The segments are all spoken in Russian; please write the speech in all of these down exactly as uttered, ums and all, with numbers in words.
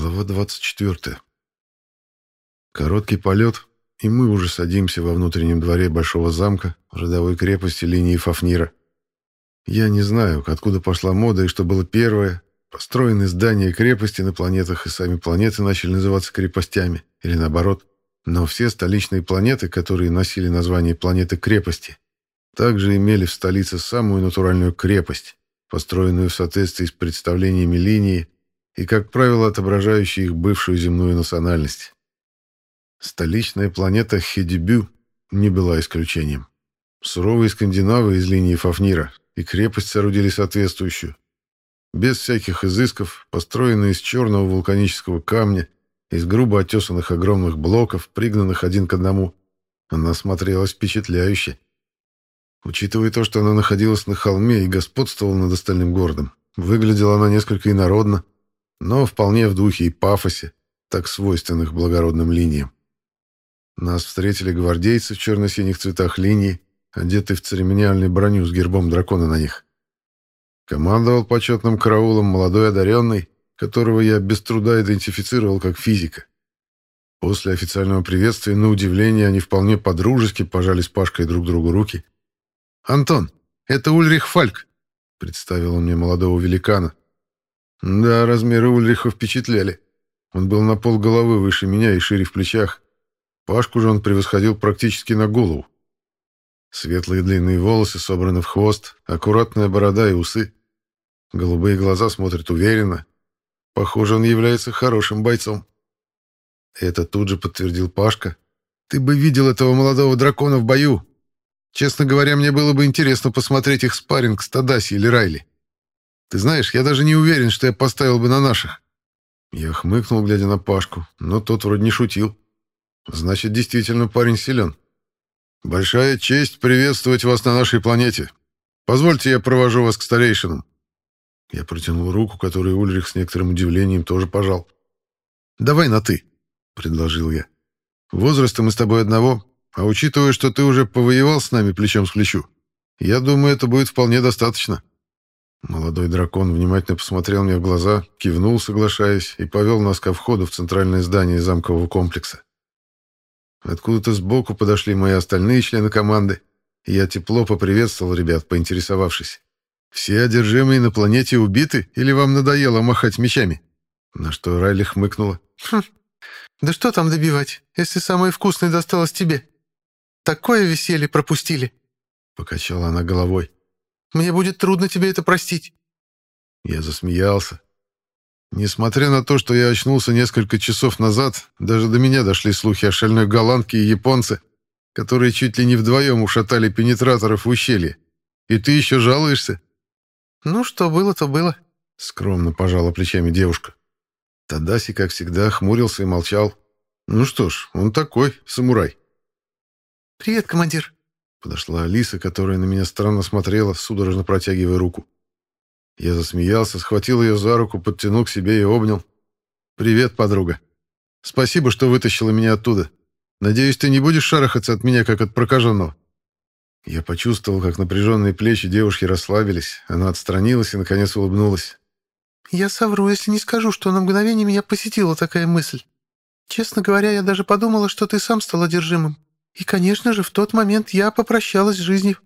Глава двадцать четвертая. Короткий полет, и мы уже садимся во внутреннем дворе большого замка, родовой крепости линии Фафнира. Я не знаю, откуда пошла мода и что было первое. Построены здания крепости на планетах, и сами планеты начали называться крепостями, или наоборот. Но все столичные планеты, которые носили название планеты-крепости, также имели в столице самую натуральную крепость, построенную в соответствии с представлениями линии и, как правило, отображающую их бывшую земную национальность. Столичная планета Хедибю не была исключением. Суровые скандинавы из линии Фафнира и крепость соорудили соответствующую. Без всяких изысков, построенная из черного вулканического камня, из грубо оттесанных огромных блоков, пригнанных один к одному, она смотрелась впечатляюще. Учитывая то, что она находилась на холме и господствовала над остальным городом, выглядела она несколько инородно, но вполне в духе и пафосе, так свойственных благородным линиям. Нас встретили гвардейцы в черно-синих цветах линии, одетые в церемониальную броню с гербом дракона на них. Командовал почетным караулом молодой одаренный, которого я без труда идентифицировал как физика. После официального приветствия, на удивление, они вполне по-дружески пожали с Пашкой друг другу руки. «Антон, это Ульрих Фальк», — представил он мне молодого великана. Да, размеры Ульриха впечатляли. Он был на полголовы выше меня и шире в плечах. Пашку же он превосходил практически на голову. Светлые длинные волосы собраны в хвост, аккуратная борода и усы. Голубые глаза смотрят уверенно. Похоже, он является хорошим бойцом. Это тут же подтвердил Пашка. «Ты бы видел этого молодого дракона в бою. Честно говоря, мне было бы интересно посмотреть их спарринг с Тадаси или Райли. Ты знаешь, я даже не уверен, что я поставил бы на наших». Я хмыкнул, глядя на Пашку, но тот вроде не шутил. Значит, действительно парень силен. «Большая честь приветствовать вас на нашей планете. Позвольте, я провожу вас к старейшинам». Я протянул руку, которую Ульрих с некоторым удивлением тоже пожал. «Давай на «ты», — предложил я. «Возраста мы с тобой одного, а учитывая, что ты уже повоевал с нами плечом к плечу, я думаю, это будет вполне достаточно». Молодой дракон внимательно посмотрел мне в глаза, кивнул, соглашаясь, и повел нас ко входу в центральное здание замкового комплекса. Откуда-то сбоку подошли мои остальные члены команды, и я тепло поприветствовал ребят, поинтересовавшись. «Все одержимые на планете убиты, или вам надоело махать мечами?» На что Райли хмыкнула. «Хм, да что там добивать, если самое вкусное досталось тебе? Такое веселье пропустили!» Покачала она головой. «Мне будет трудно тебе это простить». Я засмеялся. Несмотря на то, что я очнулся несколько часов назад, даже до меня дошли слухи о шальной голландке и японце, которые чуть ли не вдвоем ушатали пенетраторов в ущелье. И ты еще жалуешься? «Ну, что было, то было», — скромно пожала плечами девушка. Тадаси, как всегда, хмурился и молчал. Ну что ж, он такой, самурай. «Привет, командир», — подошла Алиса, которая на меня странно смотрела, судорожно протягивая руку. Я засмеялся, схватил ее за руку, подтянул к себе и обнял. «Привет, подруга. Спасибо, что вытащила меня оттуда. Надеюсь, ты не будешь шарахаться от меня, как от прокаженного». Я почувствовал, как напряженные плечи девушки расслабились. Она отстранилась и, наконец, улыбнулась. «Я совру, если не скажу, что на мгновение меня посетила такая мысль. Честно говоря, я даже подумала, что ты сам стал одержимым. И, конечно же, в тот момент я попрощалась с жизнью».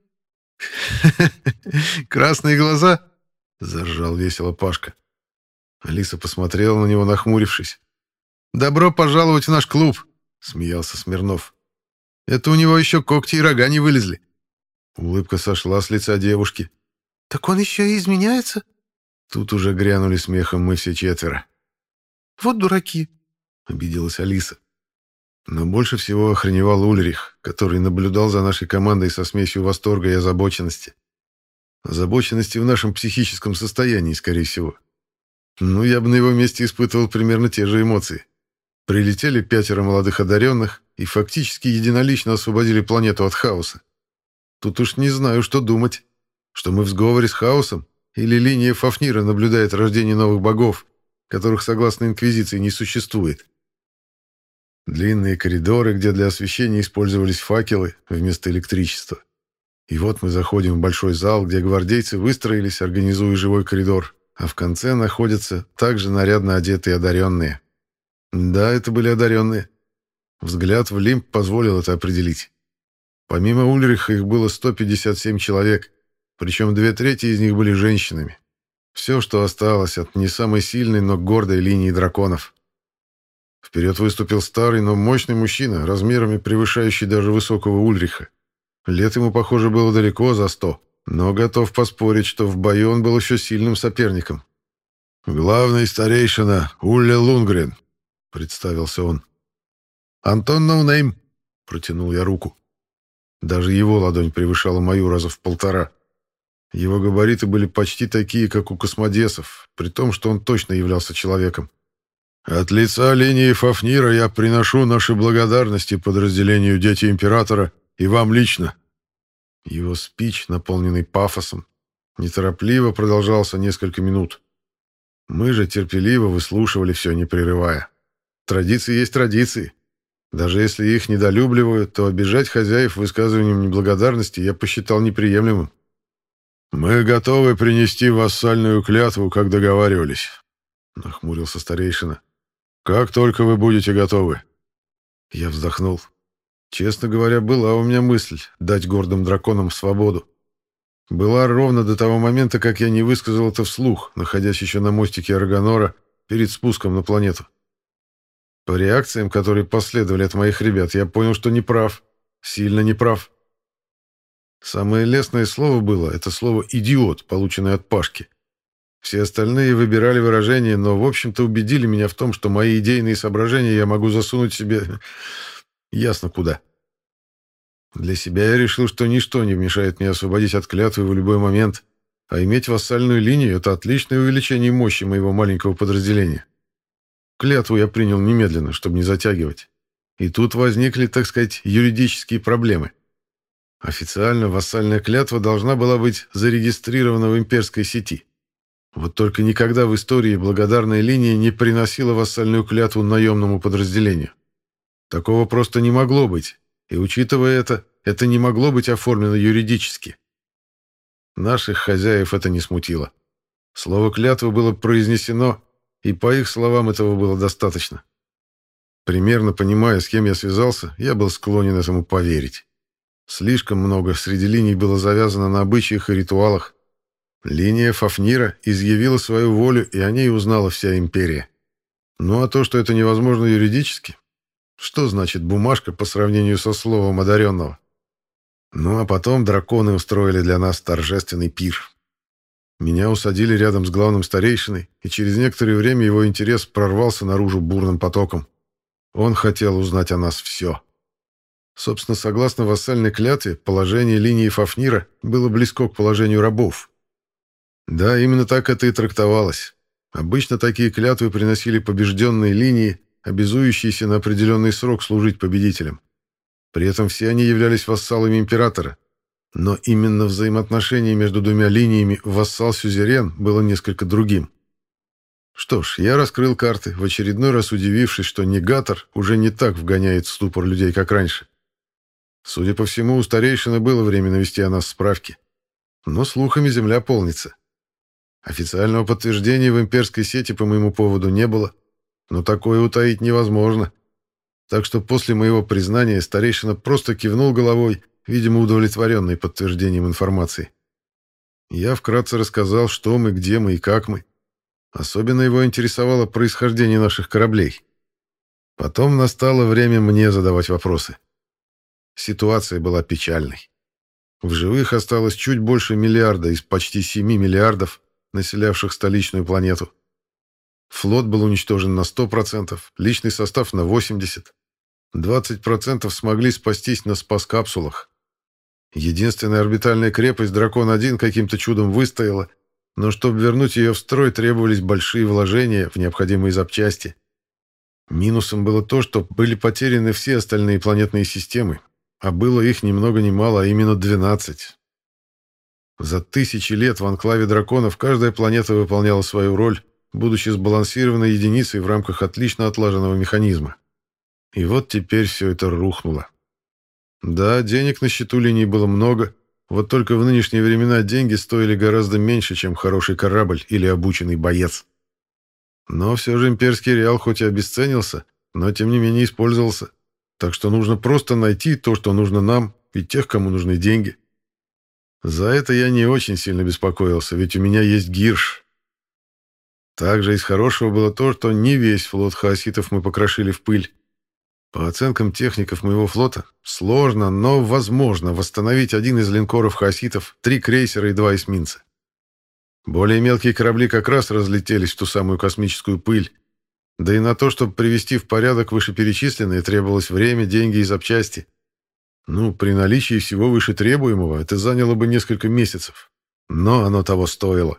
«Красные глаза?» — заржал весело Пашка. Алиса посмотрела на него, нахмурившись. «Добро пожаловать в наш клуб!» — смеялся Смирнов. «Это у него еще когти и рога не вылезли». Улыбка сошла с лица девушки. «Так он еще и изменяется?» Тут уже грянули смехом мы все четверо. «Вот дураки!» — обиделась Алиса. Но больше всего охреневал Ульрих, который наблюдал за нашей командой со смесью восторга и озабоченности. Озабоченности в нашем психическом состоянии, скорее всего. Ну, я бы на его месте испытывал примерно те же эмоции. Прилетели пятеро молодых одаренных и фактически единолично освободили планету от хаоса. Тут уж не знаю, что думать. Что мы в сговоре с хаосом, или линия Фафнира наблюдает рождение новых богов, которых, согласно Инквизиции, не существует. Длинные коридоры, где для освещения использовались факелы вместо электричества. И вот мы заходим в большой зал, где гвардейцы выстроились, организуя живой коридор, а в конце находятся также нарядно одетые одаренные. Да, это были одаренные. Взгляд в лимб позволил это определить. Помимо Ульриха их было сто пятьдесят семь человек, причем две трети из них были женщинами. Все, что осталось от не самой сильной, но гордой линии драконов. Вперед выступил старый, но мощный мужчина, размерами превышающий даже высокого Ульриха. Лет ему, похоже, было далеко за сто, но готов поспорить, что в бою он был еще сильным соперником. «Главный старейшина Улле Лунгрен», — представился он. «Антон Ноунейм», — протянул я руку. Даже его ладонь превышала мою раза в полтора. Его габариты были почти такие, как у космодесов, при том, что он точно являлся человеком. «От лица линии Фафнира я приношу наши благодарности подразделению «Дети Императора» и вам лично». Его спич, наполненный пафосом, неторопливо продолжался несколько минут. Мы же терпеливо выслушивали все, не прерывая. Традиции есть традиции. Даже если их недолюбливают, то обижать хозяев высказыванием неблагодарности я посчитал неприемлемым. «Мы готовы принести вассальную клятву, как договаривались», — нахмурился старейшина. «Как только вы будете готовы». Я вздохнул. Честно говоря, была у меня мысль дать гордым драконам свободу. Была ровно до того момента, как я не высказал это вслух, находясь еще на мостике Арганора перед спуском на планету. По реакциям, которые последовали от моих ребят, я понял, что не прав. Сильно не прав. Самое лестное слово было — это слово «идиот», полученное от Пашки. Все остальные выбирали выражение, но, в общем-то, убедили меня в том, что мои идейные соображения я могу засунуть себе ясно куда. Для себя я решил, что ничто не мешает мне освободить от клятвы в любой момент, а иметь вассальную линию — это отличное увеличение мощи моего маленького подразделения. Клятву я принял немедленно, чтобы не затягивать. И тут возникли, так сказать, юридические проблемы. Официально вассальная клятва должна была быть зарегистрирована в имперской сети. Вот только никогда в истории благодарная линия не приносила вассальную клятву наемному подразделению. Такого просто не могло быть, и, учитывая это, это не могло быть оформлено юридически. Наших хозяев это не смутило. Слово клятвы было произнесено, и по их словам этого было достаточно. Примерно понимая, с кем я связался, я был склонен этому поверить. Слишком много среди линий было завязано на обычаях и ритуалах. Линия Фафнира изъявила свою волю, и о ней узнала вся империя. Ну а то, что это невозможно юридически, что значит бумажка по сравнению со словом одаренного? Ну а потом драконы устроили для нас торжественный пир. Меня усадили рядом с главным старейшиной, и через некоторое время его интерес прорвался наружу бурным потоком. Он хотел узнать о нас все. Собственно, согласно вассальной клятве, положение линии Фафнира было близко к положению рабов. Да, именно так это и трактовалось. Обычно такие клятвы приносили побежденные линии, обязующиеся на определенный срок служить победителям. При этом все они являлись вассалами императора. Но именно взаимоотношение между двумя линиями вассал-сюзерен было несколько другим. Что ж, я раскрыл карты, в очередной раз удивившись, что негатор уже не так вгоняет в ступор людей, как раньше. Судя по всему, у старейшины было время навести о нас справки. Но слухами земля полнится. Официального подтверждения в имперской сети по моему поводу не было, но такое утаить невозможно. Так что после моего признания старейшина просто кивнул головой, видимо, удовлетворенный подтверждением информации. Я вкратце рассказал, что мы, где мы и как мы. Особенно его интересовало происхождение наших кораблей. Потом настало время мне задавать вопросы. Ситуация была печальной. В живых осталось чуть больше миллиарда из почти семи миллиардов, населявших столичную планету. Флот был уничтожен на сто процентов, личный состав на восемьдесят процентов. двадцать процентов смогли спастись на спас-капсулах. Единственная орбитальная крепость «Дракон один» каким-то чудом выстояла, но чтобы вернуть ее в строй, требовались большие вложения в необходимые запчасти. Минусом было то, что были потеряны все остальные планетные системы, а было их ни много ни мало, а именно двенадцать. За тысячи лет в анклаве драконов каждая планета выполняла свою роль, будучи сбалансированной единицей в рамках отлично отлаженного механизма. И вот теперь все это рухнуло. Да, денег на счету линии было много, вот только в нынешние времена деньги стоили гораздо меньше, чем хороший корабль или обученный боец. Но все же имперский реал хоть и обесценился, но тем не менее использовался. Так что нужно просто найти то, что нужно нам, и тех, кому нужны деньги. За это я не очень сильно беспокоился, ведь у меня есть Гирш. Также из хорошего было то, что не весь флот хаоситов мы покрошили в пыль. По оценкам техников моего флота, сложно, но возможно восстановить один из линкоров хаоситов, три крейсера и два эсминца. Более мелкие корабли как раз разлетелись в ту самую космическую пыль. Да и на то, чтобы привести в порядок вышеперечисленное, требовалось время, деньги и запчасти. Ну, при наличии всего выше требуемого это заняло бы несколько месяцев. Но оно того стоило.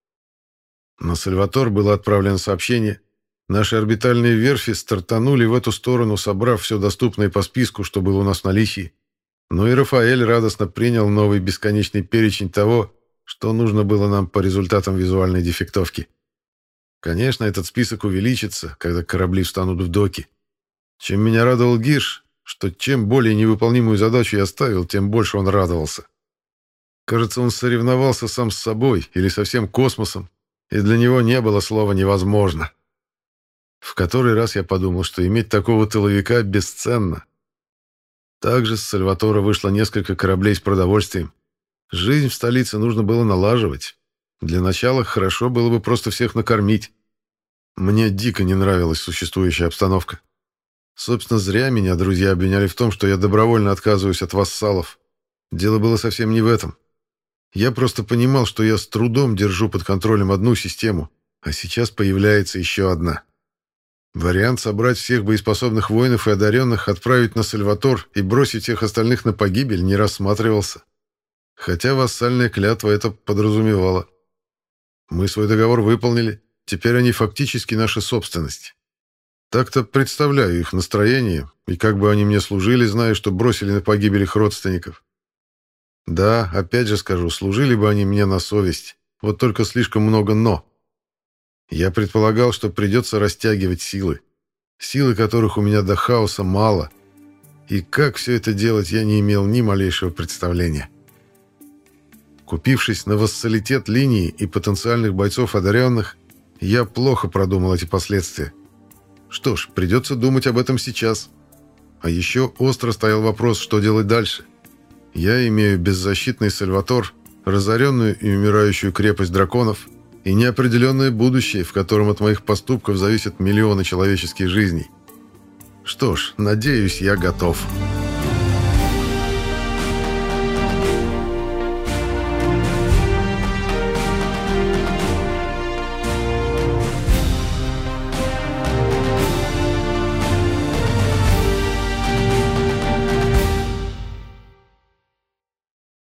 На Сальватор было отправлено сообщение. Наши орбитальные верфи стартанули в эту сторону, собрав все доступное по списку, что было у нас в наличии. Ну и Рафаэль радостно принял новый бесконечный перечень того, что нужно было нам по результатам визуальной дефектовки. Конечно, этот список увеличится, когда корабли встанут в доки. Чем меня радовал Гирш, что чем более невыполнимую задачу я ставил, тем больше он радовался. Кажется, он соревновался сам с собой или со всем космосом, и для него не было слова «невозможно». В который раз я подумал, что иметь такого тыловика бесценно. Также с Сальватора вышло несколько кораблей с продовольствием. Жизнь в столице нужно было налаживать. Для начала хорошо было бы просто всех накормить. Мне дико не нравилась существующая обстановка. Собственно, зря меня друзья обвиняли в том, что я добровольно отказываюсь от вассалов. Дело было совсем не в этом. Я просто понимал, что я с трудом держу под контролем одну систему, а сейчас появляется еще одна. Вариант собрать всех боеспособных воинов и одаренных, отправить на Сальватор и бросить всех остальных на погибель не рассматривался. Хотя вассальная клятва это подразумевала. Мы свой договор выполнили, теперь они фактически наша собственность. Так-то представляю их настроение, и как бы они мне служили, зная, что бросили на погибель их родственников. Да, опять же скажу, служили бы они мне на совесть, вот только слишком много «но». Я предполагал, что придется растягивать силы, силы которых у меня до хаоса мало, и как все это делать, я не имел ни малейшего представления. Купившись на вассалитет линии и потенциальных бойцов одаренных, я плохо продумал эти последствия. Что ж, придется думать об этом сейчас. А еще остро стоял вопрос, что делать дальше. Я имею беззащитный Сальватор, разоренную и умирающую крепость драконов и неопределенное будущее, в котором от моих поступков зависят миллионы человеческих жизней. Что ж, надеюсь, я готов.